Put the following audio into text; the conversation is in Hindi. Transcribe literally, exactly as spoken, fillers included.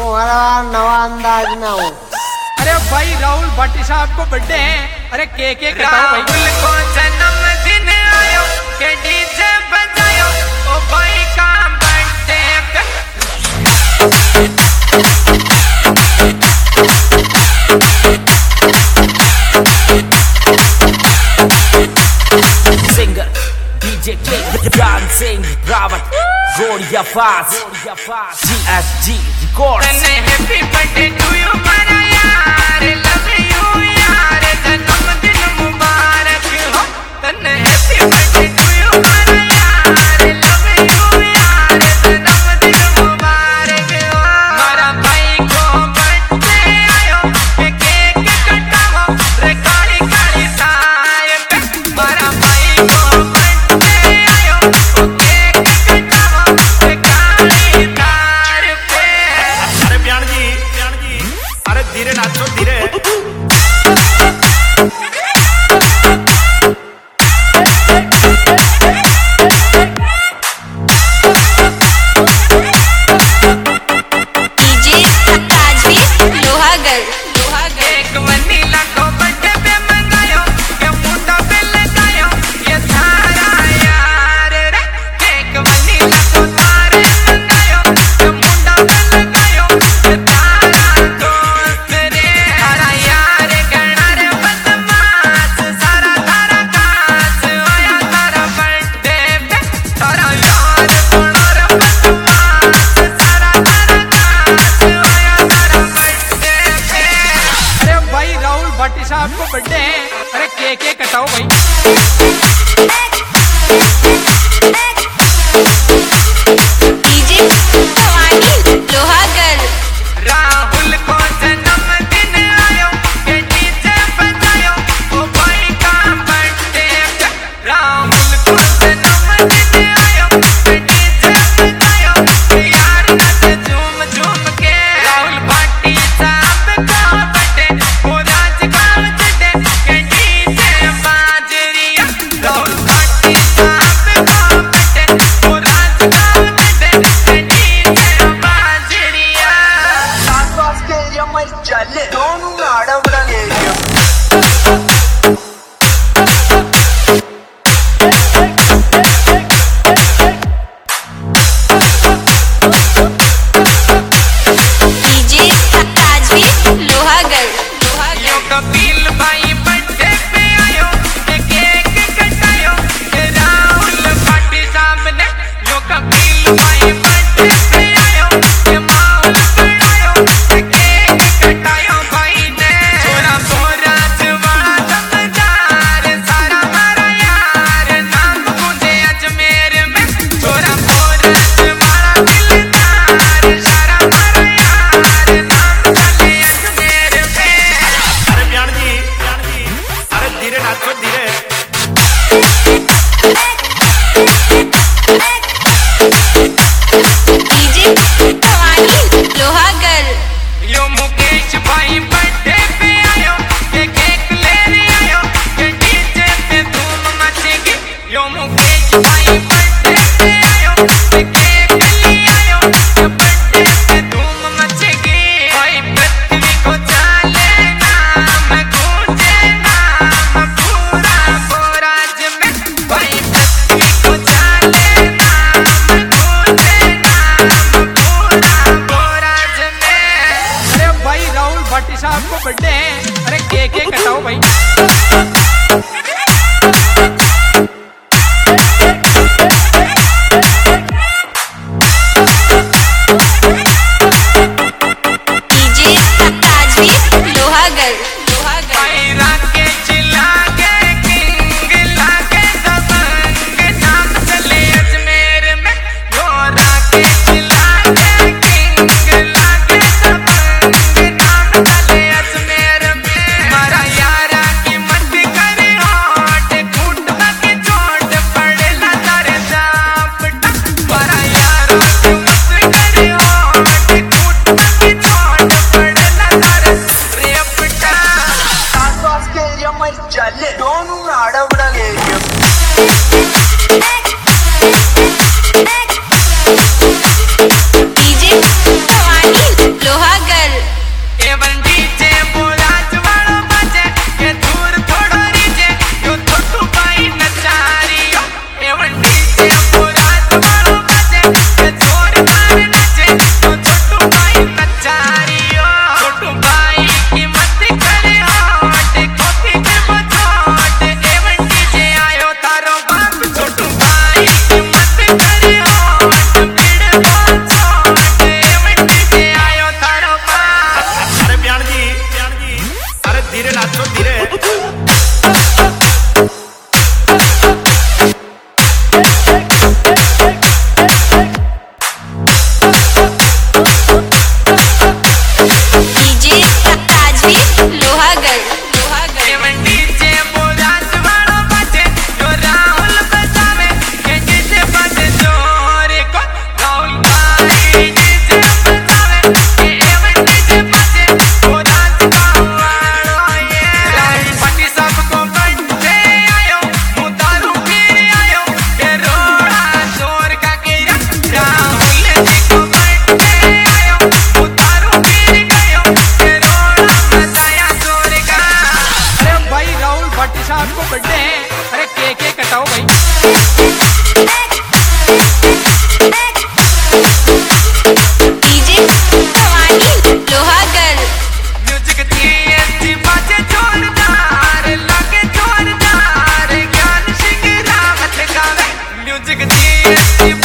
तुम्हारा नवा अंदाज में हूँ। अरे भाई राहुल भट्टी साहब को बर्थडे है, अरे केक केक कटाओ भाई। राहुल को जन्मदिन आयो के डीजे बजायो, ओ भाई का बर्थडे सिंगर डीजे किंग ज्ञान सिंह रावत गोरिया फास जी एस जी रिकॉर्ड्स। तन्ने हैप्पी बर्थडे टू यू मेरा यार, लव यू यार, जन्मदिन मुबारक हो। तन्ने हैप्पी बर्थडे टू यू मेरा यार, लव यू यार, जन्मदिन मुबारक हो। मेरा भाई को बर्थडे आयो के केक कटाओ रे काली काली साय पे। मेरा भाई को बर्थडे आयो ओ केक कटाओ रे काली तार पे। अरे ब्यान जी ब्यान जी अरे धीरे नाचो धीरे। डीजे ताजवीर लोहागढ़ लोहागढ़। एक वनीला को बर्थडे पे मंगायो, के मुंडा पे लगायो ये सारा यार रे। एक वनीला को तारे मंगायो, के मुंडा पे लगायो ये तारा दोस्त रे। सारा यार गणा रे बदमाश, सारा तारा काश आया तारा बर्थडे पे। सारा यार गणा रे बदमाश, सारा तारा काश आया तारा बर्थडे पे। अरे भाई राहुल भट्टी साहब को बर्थडे है, अरे केक केक कटाओ भाई। डीजे भवानी लोहागढ़। राहुल को जन्मदिन आयो के डीजे बजायो, ओ भाई का बर्थडे पे। राहुल को जन्मदिन आयो के डीजे बजायो यार नच झूम झूम के। राहुल भट्टी साहब का बर्थडे ओ राजगांव चढ़े के डीजे बाजरिया। राहुल भट्टी साहब का बर्थडे ओ राजगांव चढ़े के डीजे बाजरिया। डीजे ताजवीर लोहागढ़ लोहागढ़। यो कपिल भाई बर्थडे पे आयो के केक कटायो के राहुल भट्टी साहब ने। यो कपिल भाई बर्थडे पे आयो के माहौल बनायो के केक कटायो भाई ने। छोरा बोरा वाला दमदार, सारा मारा यार नाम गूंजे अजमेर में। छोरा बोरा वाला दिलदार, सारा मारा यार नाम चले अजमेर में। अरे ब्यान जी ब्यान जी अरे धीरे नाचो धीरे। डीजे भवानी लोहागढ़। यो मुकेश भाई बर्थडे पे आयो के केक लेने आयो के डीजे पे धूम मचेगी। यो मुकेश भाई बर्थडे पे आयो के केक ले आयो के बर्थडे पे धूम मचेगी। भाई पृथ्वी को चाले नाम गूंजे नाम पूरा बोराज में। भाई पृथ्वी को चाले नाम गूंजे नाम पूरा बोराज में। अरे भाई राहुल भट्टी साहब को बर्थडे है, अरे केक केक कटाओ भाई। म्यूजिक जी